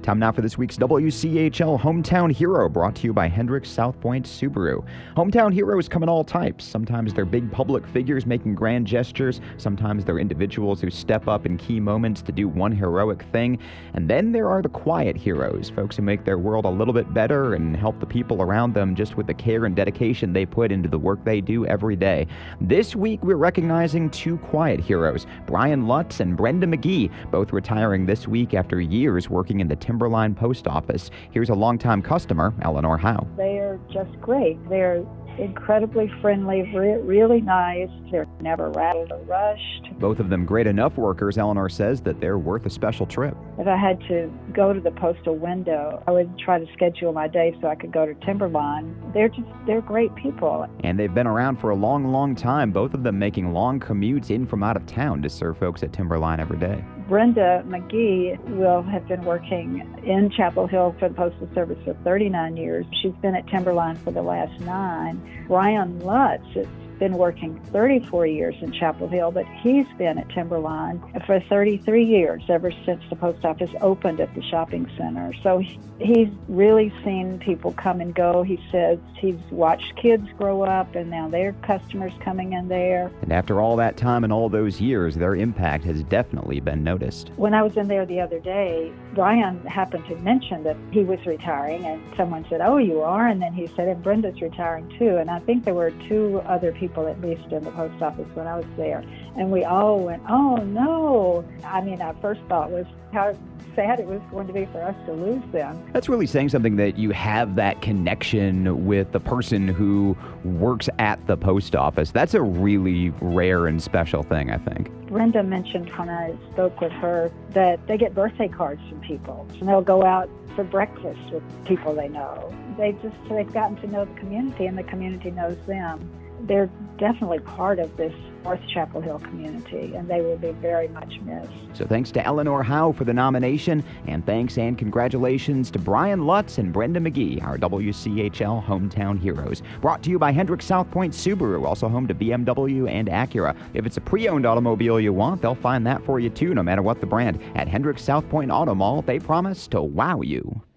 Time now for this week's WCHL Hometown Hero, brought to you by Hendricks South Point Subaru. Hometown heroes come in all types. Sometimes they're big public figures making grand gestures. Sometimes they're individuals who step up in key moments to do one heroic thing. And then there are the quiet heroes, folks who make their world a little bit better and help the people around them just with the care and dedication they put into the work they do every day. This week, we're recognizing two quiet heroes, Brian Lutz and Brenda McGee, both retiring this week after years working in the Timberline Post Office. Here's a longtime customer, Eleanor Howe. They are just great. They're incredibly friendly, really nice. They're never rattled or rushed. Both of them great enough workers, Eleanor says, that they're worth a special trip. If I had to go to the postal window, I would try to schedule my day so I could go to Timberline. They're great people. And they've been around for a long, long time, both of them making long commutes in from out of town to serve folks at Timberline every day. Brenda McGee will have been working in Chapel Hill for the Postal Service for 39 years. She's been at Timberline for the last 9. Brian Lutz has been working 34 years in Chapel Hill, but he's been at Timberline for 33 years, ever since the post office opened at the shopping center. So he's really seen people come and go. He says he's watched kids grow up, and now their customers coming in there. And after all that time and all those years, their impact has definitely been noticed. When I was in there the other day, Brian happened to mention that he was retiring, and someone said, "Oh, you are?" And then he said, "And Brenda's retiring too." And I think there were 2 other people at least in the post office when I was there. And we all went, "Oh, no." I mean, our first thought was how sad it was going to be for us to lose them. That's really saying something, that you have that connection with the person who works at the post office. That's a really rare and special thing, I think. Brenda mentioned when I spoke with her that they get birthday cards from people, and they'll go out for breakfast with people they know. They've gotten to know the community, and the community knows them. They're definitely part of this North Chapel Hill community, and they will be very much missed. So thanks to Eleanor Howe for the nomination, and thanks and congratulations to Brian Lutz and Brenda McGee, our WCHL Hometown Heroes. Brought to you by Hendricks South Point Subaru, also home to BMW and Acura. If it's a pre-owned automobile you want, they'll find that for you too, no matter what the brand. At Hendricks South Point Auto Mall, they promise to wow you.